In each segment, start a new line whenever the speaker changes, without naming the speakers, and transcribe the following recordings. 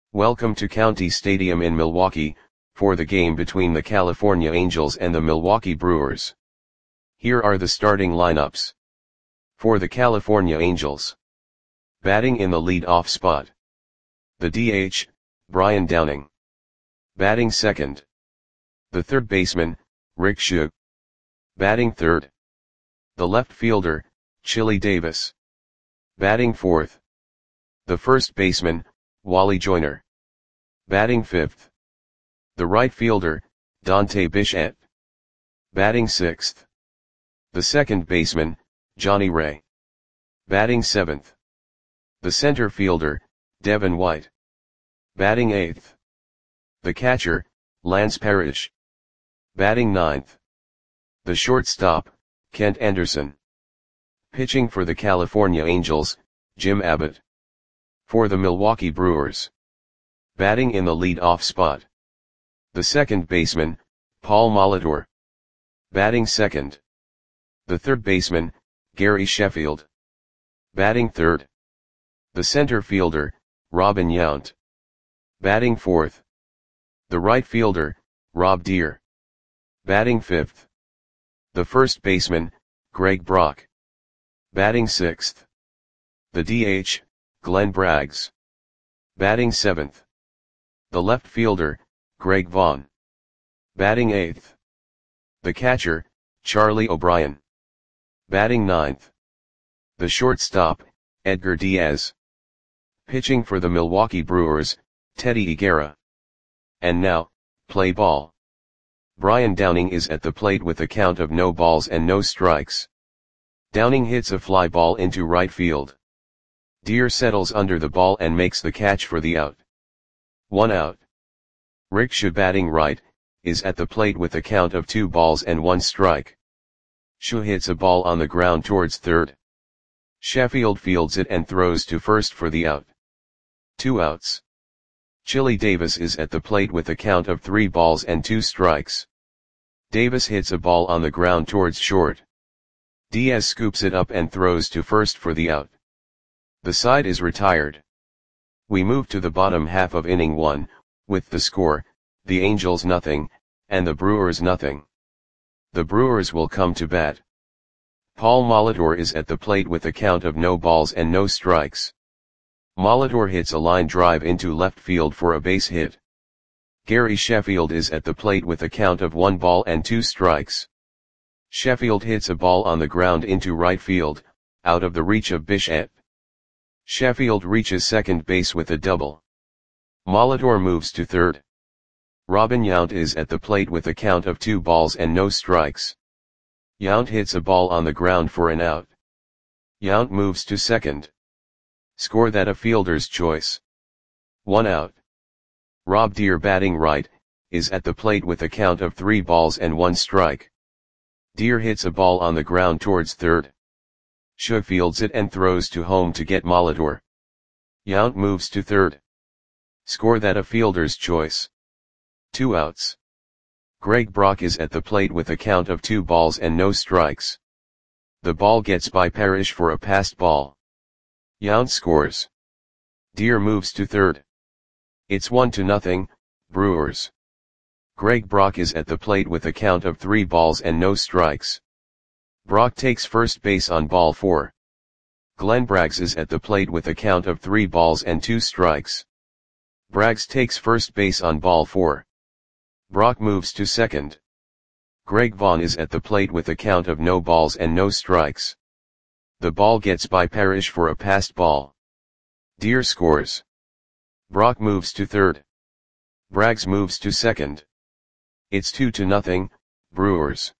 Welcome to County Stadium in Milwaukee, for the game between the California Angels and the Milwaukee Brewers. Here are the starting lineups. For the California Angels. Batting in the lead-off spot. The DH, Brian Downing. Batting second. The third baseman, Rick Shug. Batting third. The left fielder, Chili Davis. Batting fourth. The first baseman, Wally Joyner. Batting fifth. The right fielder, Dante Bichette. Batting sixth. The second baseman, Johnny Ray. Batting seventh. The center fielder, Devin White. Batting eighth. The catcher, Lance Parrish. Batting ninth. The shortstop, Kent Anderson. Pitching for the California Angels, Jim Abbott. For the Milwaukee Brewers. Batting in the lead-off spot. The second baseman, Paul Molitor. Batting second. The third baseman, Gary Sheffield. Batting third. The center fielder, Robin Yount. Batting fourth. The right fielder, Rob Deer. Batting fifth. The first baseman, Greg Brock. Batting sixth. The DH, Glenn Braggs. Batting seventh. The left fielder, Greg Vaughn. Batting eighth. The catcher, Charlie O'Brien. Batting ninth. The shortstop, Edgar Diaz. Pitching for the Milwaukee Brewers, Teddy Higuera. And now, play ball. Brian Downing is at the plate with a count of no balls and no strikes. Downing hits a fly ball into right field. Deer settles under the ball and makes the catch for the out. 1 out. Rick Shug, batting right, is at the plate with a count of 2 balls and 1 strike. Shug hits a ball on the ground towards third. Sheffield fields it and throws to first for the out. 2 outs. Chili Davis is at the plate with a count of 3 balls and 2 strikes. Davis hits a ball on the ground towards short. Diaz scoops it up and throws to first for the out. The side is retired. We move to the bottom half of inning 1, with the score, the Angels nothing, and the Brewers nothing. The Brewers will come to bat. Paul Molitor is at the plate with a count of no balls and no strikes. Molitor hits a line drive into left field for a base hit. Gary Sheffield is at the plate with a count of 1 ball and 2 strikes. Sheffield hits a ball on the ground into right field, out of the reach of Bichette. Sheffield reaches second base with a double. Molitor moves to third. Robin Yount is at the plate with a count of 2 balls and no strikes. Yount hits a ball on the ground for an out. Yount moves to second. Score that a fielder's choice. 1 out. Rob Deer, batting right, is at the plate with a count of 3 balls and 1 strike. Deer hits a ball on the ground towards third. Shug fields it and throws to home to get Molitor. Yount moves to third. Score that a fielder's choice. 2 outs. Greg Brock is at the plate with a count of 2 balls and no strikes. The ball gets by Parrish for a passed ball. Yount scores. Deer moves to third. It's 1-0, Brewers. Greg Brock is at the plate with a count of 3 balls and no strikes. Brock takes first base on ball 4. Glenn Braggs is at the plate with a count of 3 balls and 2 strikes. Braggs takes first base on ball 4. Brock moves to second. Greg Vaughn is at the plate with a count of no balls and no strikes. The ball gets by Parrish for a passed ball. Deer scores. Brock moves to third. Braggs moves to second. It's 2-0, Brewers.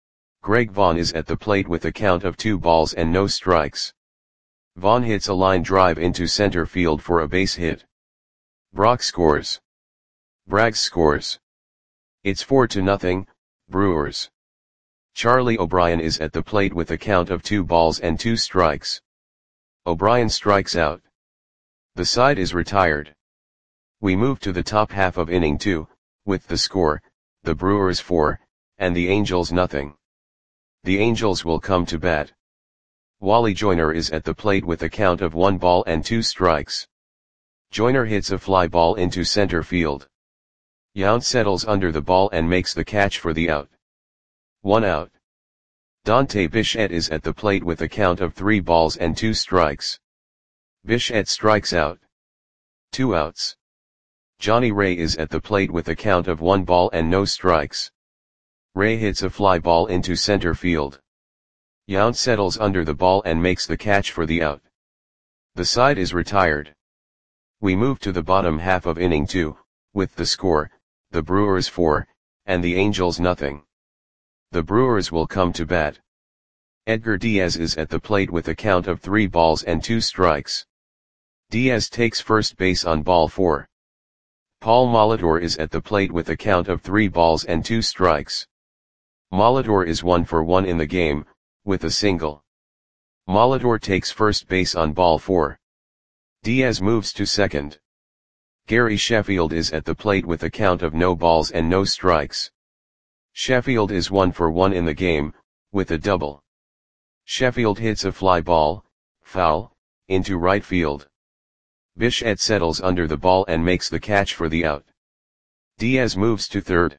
Greg Vaughn is at the plate with a count of 2 balls and no strikes. Vaughn hits a line drive into center field for a base hit. Brock scores. Braggs scores. It's 4-0, Brewers. Charlie O'Brien is at the plate with a count of 2 balls and 2 strikes. O'Brien strikes out. The side is retired. We move to the top half of inning 2, with the score, the Brewers 4, and the Angels nothing. The Angels will come to bat. Wally Joyner is at the plate with a count of 1 ball and 2 strikes. Joyner hits a fly ball into center field. Yount settles under the ball and makes the catch for the out. 1 out. Dante Bichette is at the plate with a count of 3 balls and 2 strikes. Bichette strikes out. 2 outs. Johnny Ray is at the plate with a count of 1 ball and no strikes. Ray hits a fly ball into center field. Yount settles under the ball and makes the catch for the out. The side is retired. We move to the bottom half of inning 2, with the score, the Brewers 4, and the Angels nothing. The Brewers will come to bat. Edgar Diaz is at the plate with a count of 3 balls and 2 strikes. Diaz takes first base on ball 4. Paul Molitor is at the plate with a count of 3 balls and 2 strikes. Molitor is 1 for 1 in the game, with a single. Molitor takes first base on ball 4. Diaz moves to second. Gary Sheffield is at the plate with a count of no balls and no strikes. Sheffield is 1 for 1 in the game, with a double. Sheffield hits a fly ball, foul, into right field. Bichette settles under the ball and makes the catch for the out. Diaz moves to third.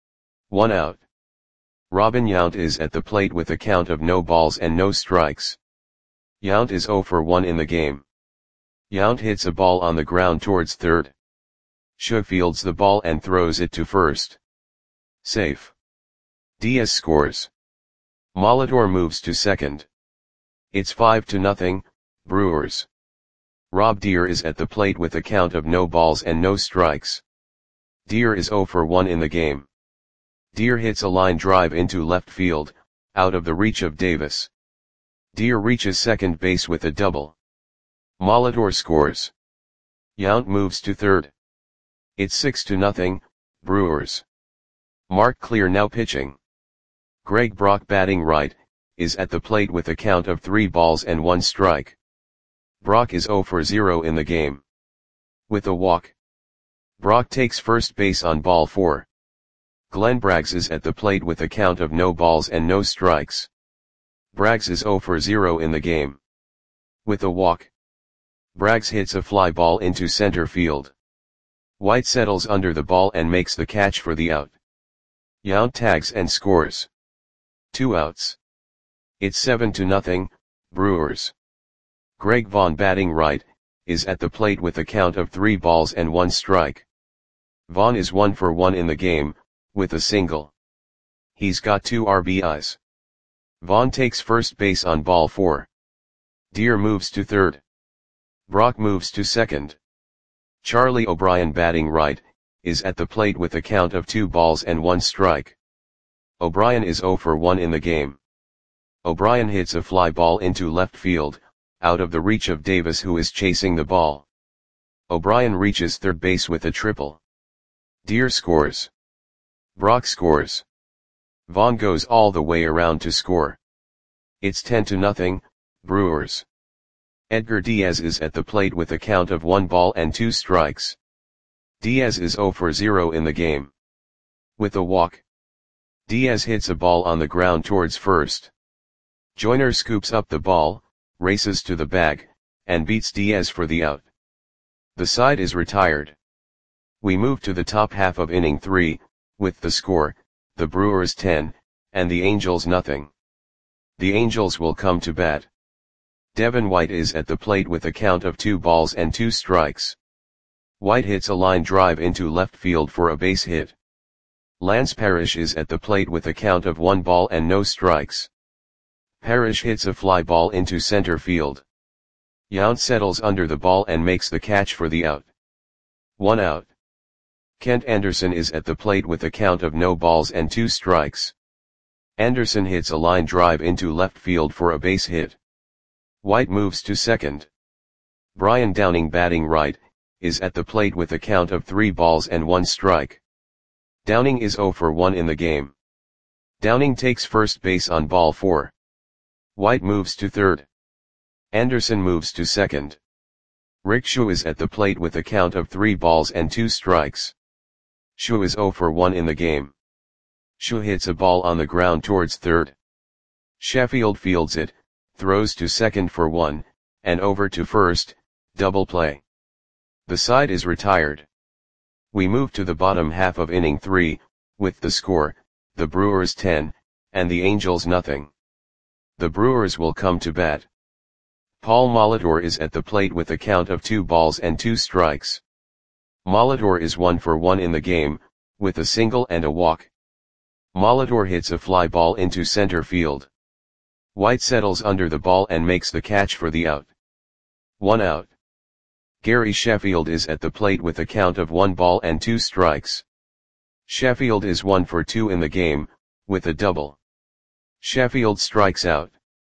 1 out. Robin Yount is at the plate with a count of no balls and no strikes. Yount is 0 for 1 in the game. Yount hits a ball on the ground towards third. Shaw fields the ball and throws it to first. Safe. Diaz scores. Molitor moves to second. It's 5-0, Brewers. Rob Deer is at the plate with a count of no balls and no strikes. Deer is 0 for 1 in the game. Deer hits a line drive into left field, out of the reach of Davis. Deer reaches second base with a double. Molitor scores. Yount moves to third. It's 6-0, Brewers. Mark Clear now pitching. Greg Brock batting right, is at the plate with a count of 3 balls and 1 strike. Brock is 0 for 0 in the game. With a walk. Brock takes first base on ball 4. Glenn Braggs is at the plate with a count of no balls and no strikes. Braggs is 0 for 0 in the game. With a walk. Braggs hits a fly ball into center field. White settles under the ball and makes the catch for the out. Yount tags and scores. 2 outs. It's 7-0, Brewers. Greg Vaughn batting right, is at the plate with a count of 3 balls and 1 strike. Vaughn is 1 for 1 in the game, with a single. He's got 2 RBIs. Vaughn takes first base on ball 4. Deer moves to third. Brock moves to second. Charlie O'Brien batting right, is at the plate with a count of 2 balls and 1 strike. O'Brien is 0 for 1 in the game. O'Brien hits a fly ball into left field, out of the reach of Davis who is chasing the ball. O'Brien reaches third base with a triple. Deer scores. Brock scores. Vaughn goes all the way around to score. It's 10-0, Brewers. Edgar Diaz is at the plate with a count of 1 ball and 2 strikes. Diaz is 0 for 0 in the game. With a walk. Diaz hits a ball on the ground towards first. Joyner scoops up the ball, races to the bag, and beats Diaz for the out. The side is retired. We move to the top half of inning 3, with the score, the Brewers 10, and the Angels nothing. The Angels will come to bat. Devin White is at the plate with a count of 2 balls and 2 strikes. White hits a line drive into left field for a base hit. Lance Parrish is at the plate with a count of 1 ball and no strikes. Parrish hits a fly ball into center field. Yount settles under the ball and makes the catch for the out. 1 out. Kent Anderson is at the plate with a count of no balls and 2 strikes. Anderson hits a line drive into left field for a base hit. White moves to second. Brian Downing batting right, is at the plate with a count of 3 balls and 1 strike. Downing is 0 for 1 in the game. Downing takes first base on ball 4. White moves to third. Anderson moves to second. Rick Shaw is at the plate with a count of 3 balls and 2 strikes. Shaw is 0 for 1 in the game. Shaw hits a ball on the ground towards third. Sheffield fields it, throws to second for 1, and over to first, double play. The side is retired. We move to the bottom half of inning 3, with the score, the Brewers 10, and the Angels nothing. The Brewers will come to bat. Paul Molitor is at the plate with a count of 2 balls and 2 strikes. Molitor is 1 for 1 in the game, with a single and a walk. Molitor hits a fly ball into center field. White settles under the ball and makes the catch for the out. 1 out. Gary Sheffield is at the plate with a count of 1 ball and 2 strikes. Sheffield is 1 for 2 in the game, with a double. Sheffield strikes out.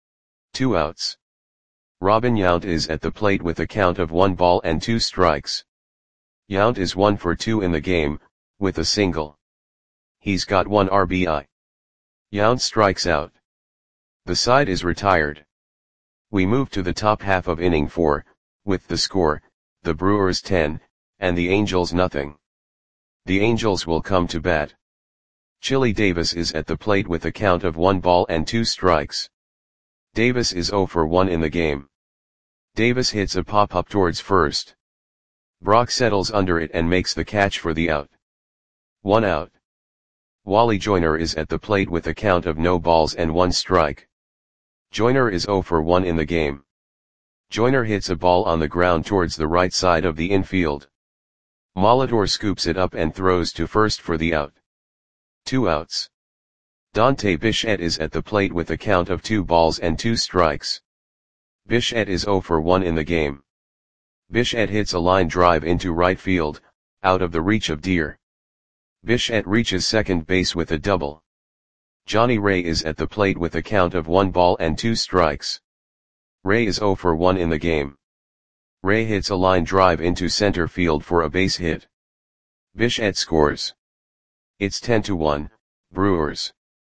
2 outs. Robin Yount is at the plate with a count of 1 ball and 2 strikes. Yount is 1 for 2 in the game, with a single. He's got 1 RBI. Yount strikes out. The side is retired. We move to the top half of inning 4, with the score, the Brewers 10, and the Angels nothing. The Angels will come to bat. Chili Davis is at the plate with a count of 1 ball and 2 strikes. Davis is 0 for 1 in the game. Davis hits a pop-up towards first. Brock settles under it and makes the catch for the out. 1 out. Wally Joyner is at the plate with a count of no balls and 1 strike. Joyner is 0 for 1 in the game. Joyner hits a ball on the ground towards the right side of the infield. Molitor scoops it up and throws to first for the out. 2 outs. Dante Bichette is at the plate with a count of 2 balls and 2 strikes. Bichette is 0 for 1 in the game. Bichette hits a line drive into right field, out of the reach of Deer. Bichette reaches second base with a double. Johnny Ray is at the plate with a count of 1 ball and 2 strikes. Ray is 0 for 1 in the game. Ray hits a line drive into center field for a base hit. Bichette scores. It's 10-1, Brewers.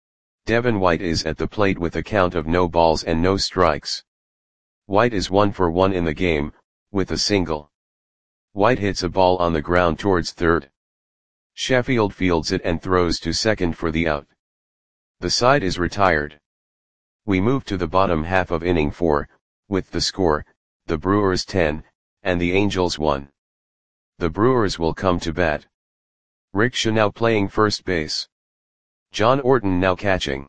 Devin White is at the plate with a count of no balls and no strikes. White is 1 for 1 in the game, with a single. White hits a ball on the ground towards third. Sheffield fields it and throws to second for the out. The side is retired. We move to the bottom half of inning 4, with the score, the Brewers 10, and the Angels 1. The Brewers will come to bat. Rick Shaw now playing first base. John Orton now catching.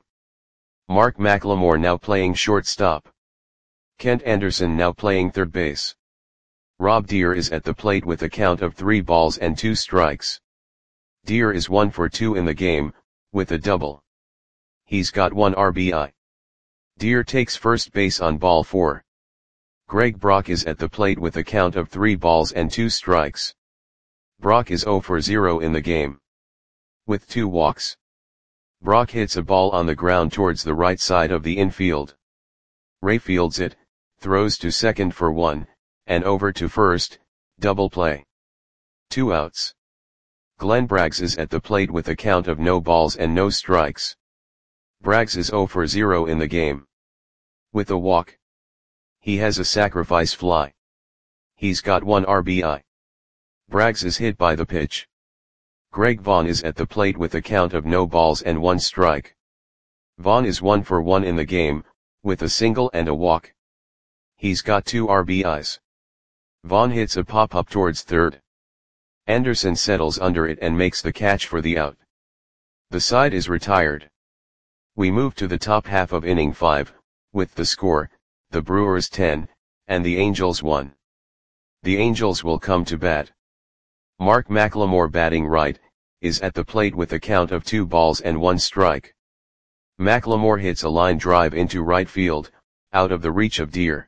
Mark McLemore now playing shortstop. Kent Anderson now playing third base. Rob Deer is at the plate with a count of 3 balls and 2 strikes. Deer is 1 for 2 in the game, with a double. He's got 1 RBI. Deer takes first base on ball 4. Greg Brock is at the plate with a count of 3 balls and 2 strikes. Brock is 0 for 0 in the game. With 2 walks. Brock hits a ball on the ground towards the right side of the infield. Ray fields it, throws to second for 1, and over to first, double play. 2 outs. Glenn Braggs is at the plate with a count of no balls and no strikes. Braggs is 0 for 0 in the game. With a walk. He has a sacrifice fly. He's got 1 RBI. Braggs is hit by the pitch. Greg Vaughn is at the plate with a count of no balls and 1 strike. Vaughn is 1 for 1 in the game, with a single and a walk. He's got 2 RBIs. Vaughn hits a pop-up towards third. Anderson settles under it and makes the catch for the out. The side is retired. We move to the top half of inning 5, with the score, the Brewers 10, and the Angels 1. The Angels will come to bat. Mark McLemore batting right, is at the plate with a count of 2 balls and 1 strike. McLemore hits a line drive into right field, out of the reach of Deer.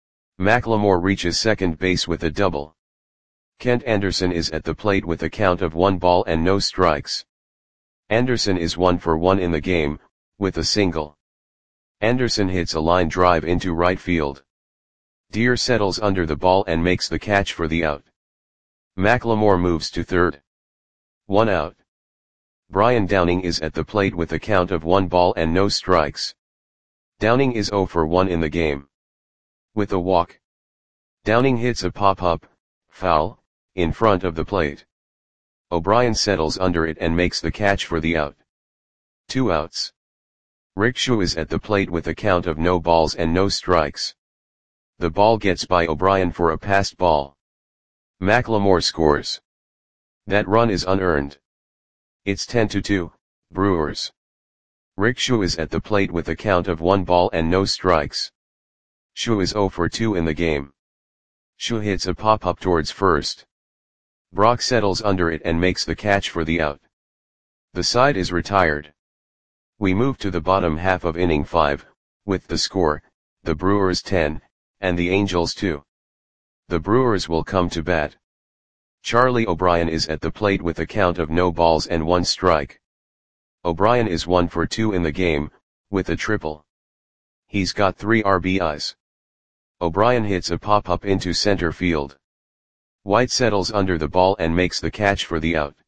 McLemore reaches second base with a double. Kent Anderson is at the plate with a count of 1 ball and no strikes. Anderson is 1 for 1 in the game, with a single. Anderson hits a line drive into right field. Deer settles under the ball and makes the catch for the out. McLemore moves to third. 1 out. Brian Downing is at the plate with a count of 1 ball and no strikes. Downing is 0 for 1 in the game. With a walk. Downing hits a pop-up, foul, in front of the plate. O'Brien settles under it and makes the catch for the out. 2 outs. Rick Shaw is at the plate with a count of no balls and no strikes. The ball gets by O'Brien for a passed ball. Macklemore scores. That run is unearned. It's 10-2, Brewers. Rick Schu is at the plate with a count of 1 ball and no strikes. Schu is 0 for 2 in the game. Schu hits a pop-up towards first. Brock settles under it and makes the catch for the out. The side is retired. We move to the bottom half of inning 5, with the score, the Brewers 10, and the Angels 2. The Brewers will come to bat. Charlie O'Brien is at the plate with a count of no balls and 1 strike. O'Brien is 1 for 2 in the game, with a triple. He's got 3 RBIs. O'Brien hits a pop-up into center field. White settles under the ball and makes the catch for the out.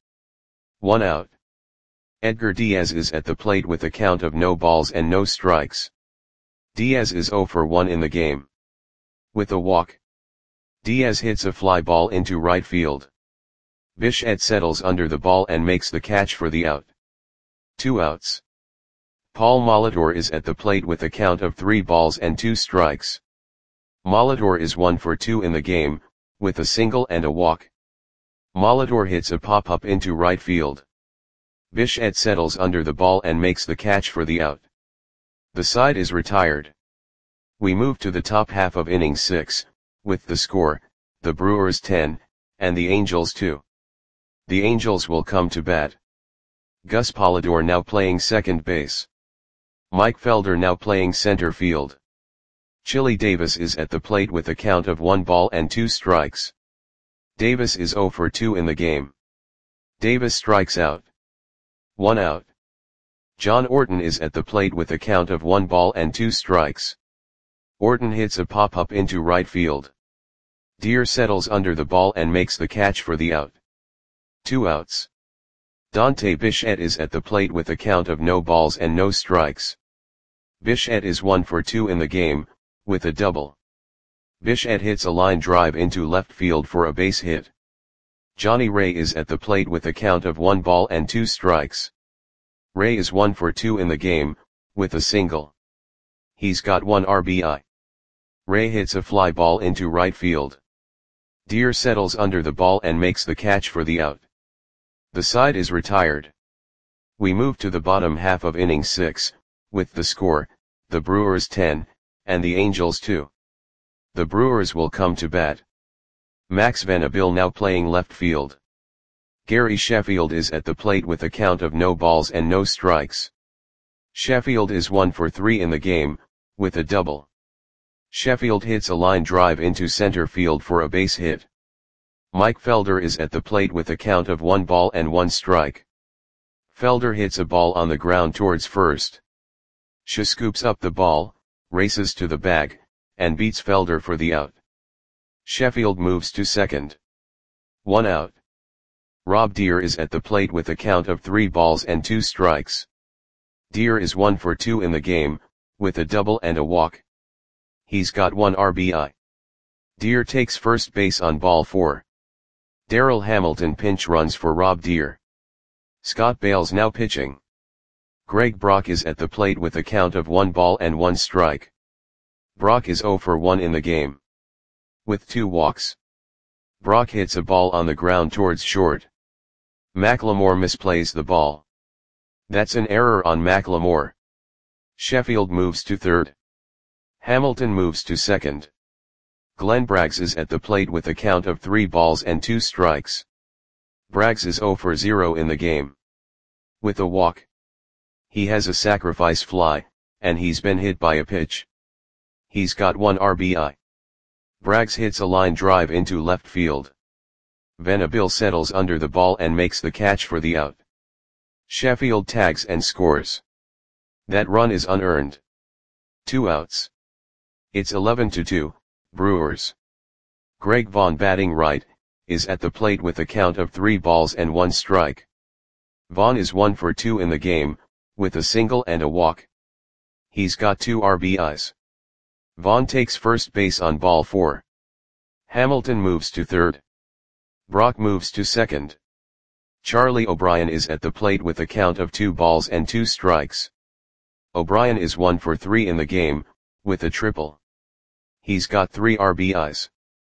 1 out. Edgar Diaz is at the plate with a count of no balls and no strikes. Diaz is 0 for 1 in the game. With a walk. Diaz hits a fly ball into right field. Bichette settles under the ball and makes the catch for the out. 2 outs. Paul Molitor is at the plate with a count of 3 balls and 2 strikes. Molitor is 1 for 2 in the game, with a single and a walk. Molitor hits a pop-up into right field. Bichette settles under the ball and makes the catch for the out. The side is retired. We move to the top half of inning 6, with the score, the Brewers 10, and the Angels 2. The Angels will come to bat. Gus Polidor now playing second base. Mike Felder now playing center field. Chili Davis is at the plate with a count of 1 ball and 2 strikes. Davis is 0 for 2 in the game. Davis strikes out. 1 out. John Orton is at the plate with a count of 1 ball and 2 strikes. Orton hits a pop-up into right field. Deer settles under the ball and makes the catch for the out. 2 outs. Dante Bichette is at the plate with a count of no balls and no strikes. Bichette is 1 for 2 in the game, with a double. Bichette hits a line drive into left field for a base hit. Johnny Ray is at the plate with a count of 1 ball and 2 strikes. Ray is 1 for 2 in the game, with a single. He's got 1 RBI. Ray hits a fly ball into right field. Deer settles under the ball and makes the catch for the out. The side is retired. We move to the bottom half of inning 6, with the score, the Brewers 10, and the Angels 2. The Brewers will come to bat. Max Venable now playing left field. Gary Sheffield is at the plate with a count of no balls and no strikes. Sheffield is 1 for 3 in the game, with a double. Sheffield hits a line drive into center field for a base hit. Mike Felder is at the plate with a count of 1 ball and 1 strike. Felder hits a ball on the ground towards first. Schu scoops up the ball, races to the bag, and beats Felder for the out. Sheffield moves to second. 1 out. Rob Deer is at the plate with a count of 3 balls and 2 strikes. Deer is 1 for 2 in the game, with a double and a walk. He's got 1 RBI. Deer takes first base on ball 4. Darrell Hamilton pinch runs for Rob Deer. Scott Bales now pitching. Greg Brock is at the plate with a count of 1 ball and 1 strike. Brock is 0 for 1 in the game. With 2 walks. Brock hits a ball on the ground towards short. Macklemore misplays the ball. That's an error on Macklemore. Sheffield moves to third. Hamilton moves to second. Glenn Braggs is at the plate with a count of 3 balls and 2 strikes. Braggs is 0 for 0 in the game. With a walk. He has a sacrifice fly, and he's been hit by a pitch. He's got 1 RBI. Braggs hits a line drive into left field. Venable settles under the ball and makes the catch for the out. Sheffield tags and scores. That run is unearned. 2 outs. It's 11-2, Brewers. Greg Vaughn batting right, is at the plate with a count of 3 balls and 1 strike. Vaughn is 1 for 2 in the game, with a single and a walk. He's got 2 RBIs. Vaughn takes first base on ball 4. Hamilton moves to third. Brock moves to second. Charlie O'Brien is at the plate with a count of 2 balls and 2 strikes. O'Brien is 1 for 3 in the game, with a triple. He's got 3 RBIs.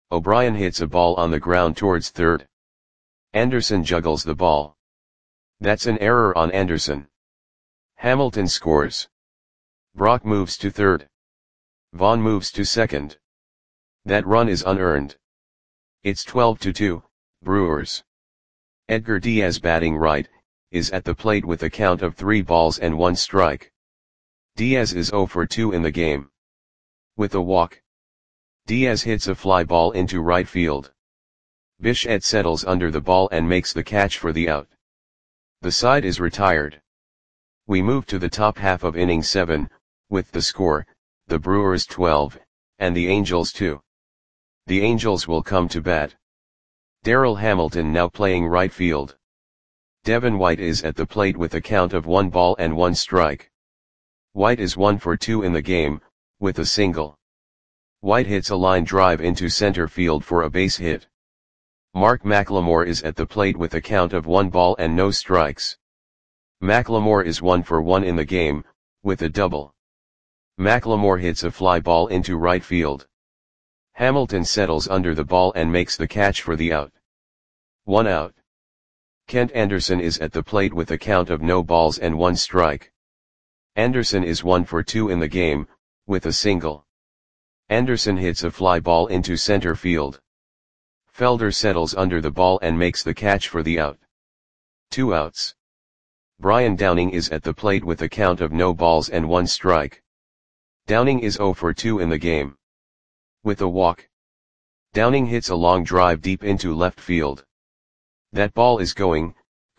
O'Brien hits a ball on the ground towards third. Anderson juggles the ball. That's an error on Anderson. Hamilton scores. Brock moves to third. Vaughn moves to second. That run is unearned. It's 12-2, Brewers. Edgar Diaz, batting right, is at the plate with a count of 3 balls and 1 strike. Diaz is 0 for 2 in the game. With a walk, Diaz hits a fly ball into right field. Bichette settles under the ball and makes the catch for the out. The side is retired. We move to the top half of inning 7, with the score, the Brewers 12, and the Angels 2. The Angels will come to bat. Darryl Hamilton now playing right field. Devin White is at the plate with a count of 1 ball and 1 strike. White is 1 for 2 in the game, with a single. White hits a line drive into center field for a base hit. Mark McLemore is at the plate with a count of 1 ball and no strikes. McLemore is 1 for 1 in the game, with a double. McLemore hits a fly ball into right field. Hamilton settles under the ball and makes the catch for the out. 1 out. Kent Anderson is at the plate with a count of no balls and 1 strike. Anderson is 1 for 2 in the game, with a single. Anderson hits a fly ball into center field. Felder settles under the ball and makes the catch for the out. 2 outs. Brian Downing is at the plate with a count of no balls and 1 strike. Downing is 0 for 2 in the game. With a walk, Downing hits a long drive deep into left field. That ball is going,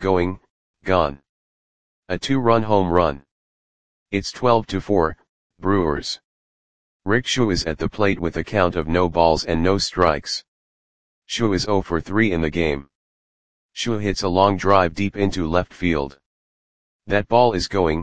gone. A 2-run home run. It's 12-4, Brewers. Rick Schuh is at the plate with a count of no balls and no strikes. Schuh is 0 for 3 in the game. Schuh hits a long drive deep into left field. That ball is going,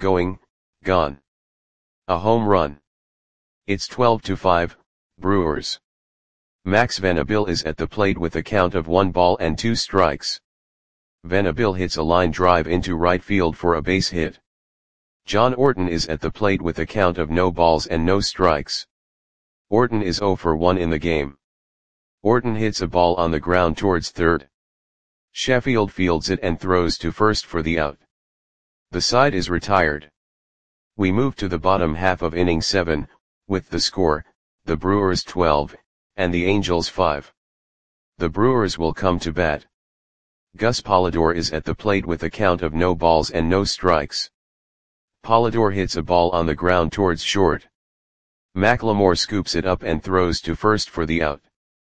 gone. A home run. It's 12-5, Brewers. Max Venable is at the plate with a count of 1 ball and 2 strikes. Venable hits a line drive into right field for a base hit. John Orton is at the plate with a count of no balls and no strikes. Orton is 0 for 1 in the game. Orton hits a ball on the ground towards third. Sheffield fields it and throws to first for the out. The side is retired. We move to the bottom half of inning 7, with the score, the Brewers 12, and the Angels 5. The Brewers will come to bat. Gus Polidor is at the plate with a count of no balls and no strikes. Polidor hits a ball on the ground towards short. McLemore scoops it up and throws to first for the out.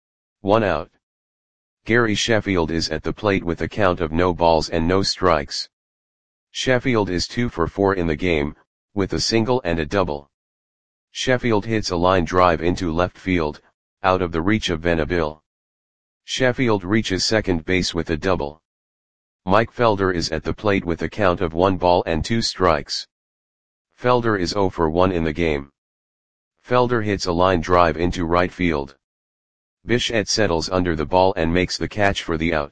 1 out. Gary Sheffield is at the plate with a count of no balls and no strikes. Sheffield is 2 for 4 in the game, with a single and a double. Sheffield hits a line drive into left field, out of the reach of Venable. Sheffield reaches second base with a double. Mike Felder is at the plate with a count of 1 ball and 2 strikes. Felder is 0 for 1 in the game. Felder hits a line drive into right field. Bichette settles under the ball and makes the catch for the out.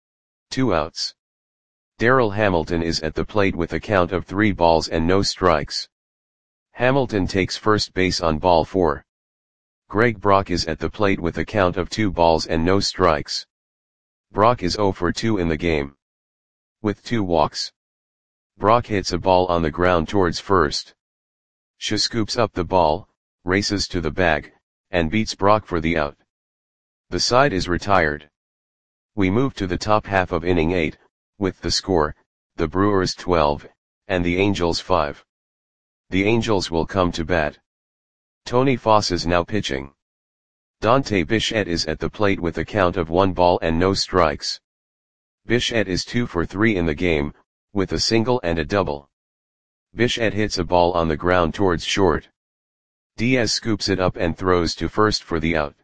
2 outs. Darryl Hamilton is at the plate with a count of 3 balls and no strikes. Hamilton takes first base on ball 4. Greg Brock is at the plate with a count of 2 balls and no strikes. Brock is 0 for 2 in the game. With 2 walks, Brock hits a ball on the ground towards first. Schuh scoops up the ball, races to the bag, and beats Brock for the out. The side is retired. We move to the top half of inning 8, with the score, the Brewers 12, and the Angels 5. The Angels will come to bat. Tony Foss is now pitching. Dante Bichette is at the plate with a count of 1 ball and no strikes. Bichette is 2 for 3 in the game, with a single and a double. Bichette hits a ball on the ground towards short. Diaz scoops it up and throws to first for the out.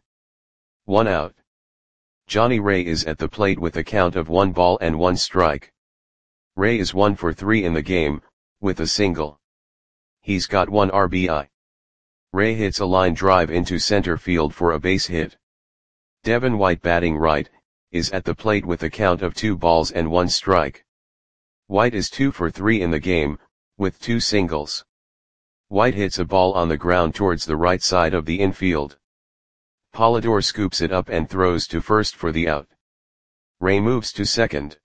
1 out. Johnny Ray is at the plate with a count of 1 ball and 1 strike. Ray is 1 for 3 in the game, with a single. He's got 1 RBI. Ray hits a line drive into center field for a base hit. Devin White, batting right, is at the plate with a count of 2 balls and 1 strike. White is 2 for 3 in the game, with 2 singles. White hits a ball on the ground towards the right side of the infield. Polidor scoops it up and throws to first for the out. Ray moves to second.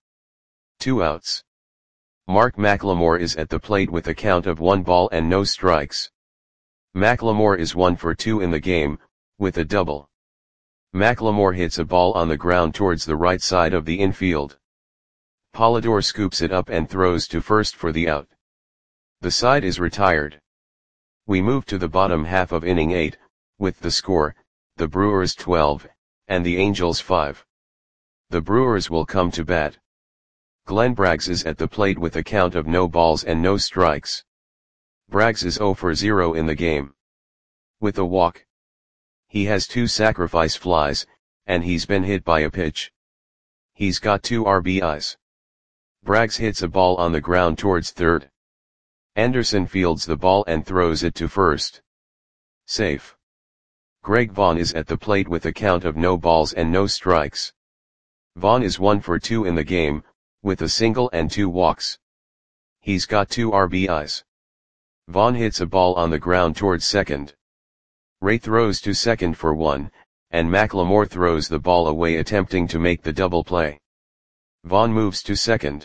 2 outs. Mark McLemore is at the plate with a count of 1 ball and no strikes. McLemore is 1 for 2 in the game, with a double. McLemore hits a ball on the ground towards the right side of the infield. Polidor scoops it up and throws to first for the out. The side is retired. We move to the bottom half of inning 8, with the score, the Brewers 12, and the Angels 5. The Brewers will come to bat. Glenn Braggs is at the plate with a count of no balls and no strikes. Braggs is 0 for 0 in the game. With a walk. He has 2 sacrifice flies, and he's been hit by a pitch. He's got 2 RBIs. Braggs hits a ball on the ground towards third. Anderson fields the ball and throws it to first. Safe. Greg Vaughn is at the plate with a count of no balls and no strikes. Vaughn is 1 for 2 in the game, with a single and 2 walks. He's got 2 RBIs. Vaughn hits a ball on the ground towards second. Ray throws to second for 1, and McLemore throws the ball away attempting to make the double play. Vaughn moves to second.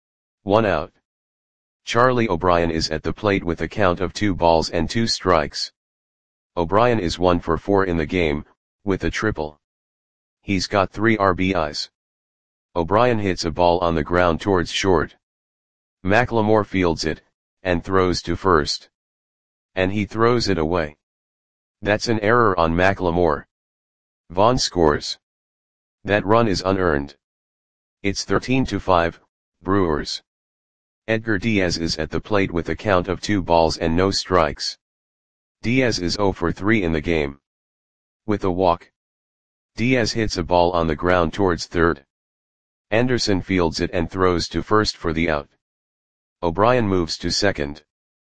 1 out. Charlie O'Brien is at the plate with a count of 2 balls and 2 strikes. O'Brien is 1 for 4 in the game, with a triple. He's got 3 RBIs. O'Brien hits a ball on the ground towards short. McLemore fields it, and throws to first. And he throws it away. That's an error on McLemore. Vaughn scores. That run is unearned. It's 13-5, Brewers. Edgar Diaz is at the plate with a count of 2 balls and no strikes. Diaz is 0 for 3 in the game. With a walk. Diaz hits a ball on the ground towards third. Anderson fields it and throws to first for the out. O'Brien moves to second.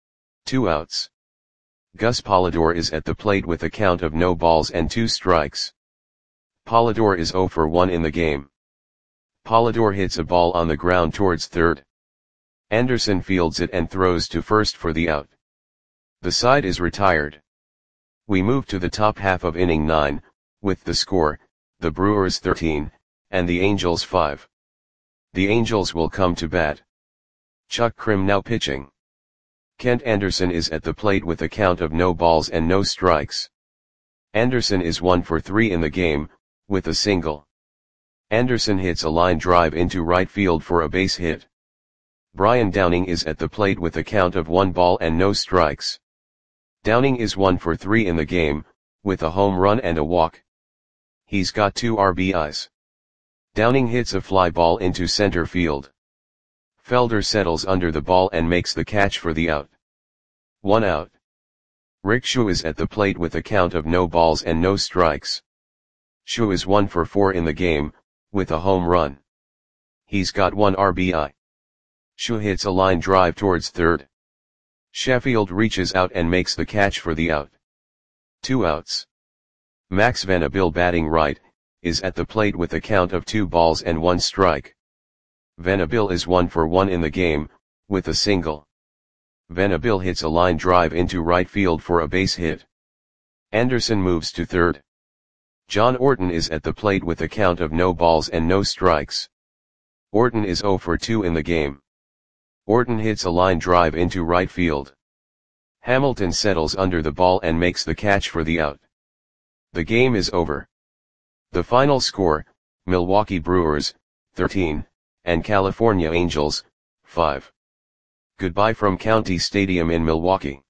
2 outs. Gus Polidor is at the plate with a count of no balls and 2 strikes. Polidor is 0 for 1 in the game. Polidor hits a ball on the ground towards third. Anderson fields it and throws to first for the out. The side is retired. We move to the top half of inning 9, with the score, the Brewers 13, and the Angels 5. The Angels will come to bat. Chuck Krim now pitching. Kent Anderson is at the plate with a count of no balls and no strikes. Anderson is 1 for 3 in the game, with a single. Anderson hits a line drive into right field for a base hit. Brian Downing is at the plate with a count of 1 ball and no strikes. Downing is 1 for 3 in the game, with a home run and a walk. He's got 2 RBIs. Downing hits a fly ball into center field. Felder settles under the ball and makes the catch for the out. 1 out. Rick Schuh is at the plate with a count of no balls and no strikes. Schuh is 1 for 4 in the game, with a home run. He's got 1 RBI. Schuh hits a line drive towards third. Sheffield reaches out and makes the catch for the out. 2 outs. Max Venabil batting right, is at the plate with a count of 2 balls and 1 strike. Venabil is 1 for 1 in the game, with a single. Venabil hits a line drive into right field for a base hit. Anderson moves to third. John Orton is at the plate with a count of no balls and no strikes. Orton is 0 for 2 in the game. Orton hits a line drive into right field. Hamilton settles under the ball and makes the catch for the out. The game is over. The final score, Milwaukee Brewers, 13, and California Angels, 5. Goodbye from County Stadium in Milwaukee.